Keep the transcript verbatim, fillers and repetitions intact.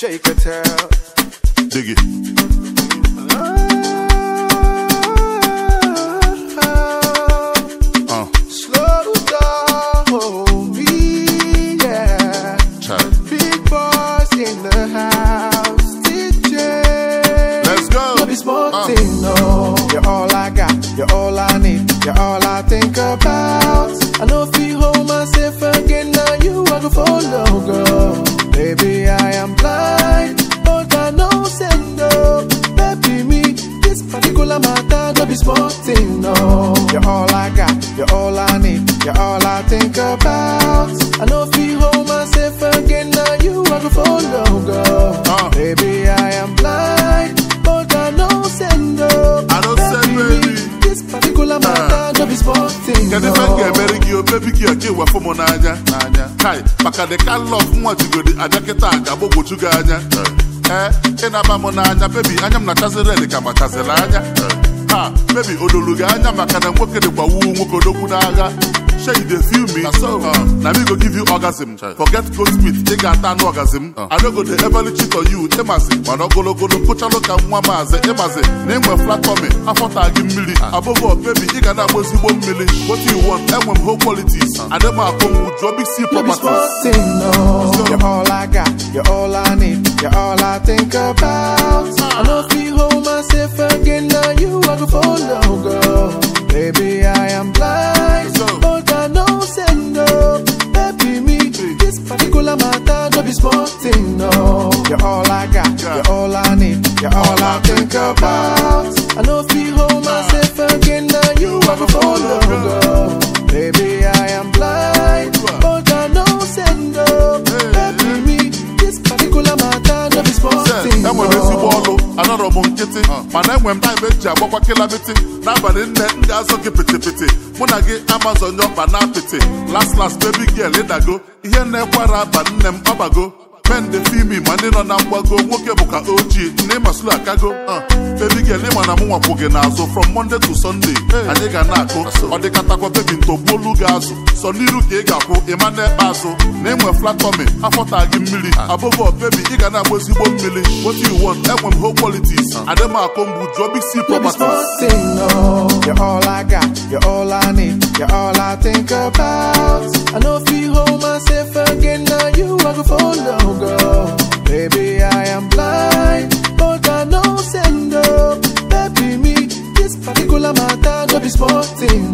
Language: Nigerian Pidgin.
Shake a tail. Dig it. Uh. Slow down, me, yeah. Child. Big boys in the house, D J. Let's go. No be small Uh. thing, no. You're all I got, you're all I need, you're all I think about. I know if you hold myself again, now you are gonna follow, girl. Baby, I am blind, but I know send no. Baby, me, this particular matter, no be small thing, no. You're all I got, you're all I need, you're all I think about. I know if you hold myself again, now you are gonna follow, girl. Uh. Baby, I am blind, but I know send no. I know send, baby. This particular matter, no be small thing, Can no. the man get married you, baby, you get what from Nanya? Nanya. Kai, Paka the can love what you go to Ajaketa, Gabo Chuganya. Eh, in a Mamonanya, baby, I am not Tazarelli, Kamakazalanya. Ah, baby, Odoluganya, Makana, work at the Bawu, Mokodokunaga. Shall you feel me? So, uh, now me go give you orgasm. Forget goat meat, take a tan orgasm. Uh. I don't go to ever cheat on you, Emasi. Man, go go go put a look at one maze, Emasi. Name a flat for me. I thought I give milli. Above all, baby, you can have one milli. What do you want? I want whole qualities. And then I come with your big sea properties. No, you're all I got, you're all I need, you're all I think about. I know if you hold myself again, now you are gonna follow, girl. Baby, I am blind, but I know send no. Baby, me, this particular matter, no be small thing, no. You're all I got, you're all I need, you're all I think about. I know if you hold myself again, now you are gonna follow, girl. Baby, I am blind, but I know send no. Baby, me, this particular matter, no be small thing, no. Another monkey, my name when I bet you what kilometer. Nobody in there, there's a pity pity. When I get Amazon, your banana pity. Last, last baby girl, let her go. Here never rabban them abago. Men they feel me, man, they don't know go. Woke up O G, name a slow cargo. Baby girl, name on a more so from Monday to Sunday. And they can knock or they can talk about baby to Bolugazo. So Niru Gapo, Emmanuel Bazo, name a flat for me. I thought I give milli. Above all, baby, you can have one milli. What do you want? I want whole qualities. And then I come with your big sea properties. No, you're all I got, you're all I need, you're all I think about. I know if you hold myself again, now you are gonna follow, girl. Baby, I am blind, but I know send no. Baby, me, this particular matter, no be small thing.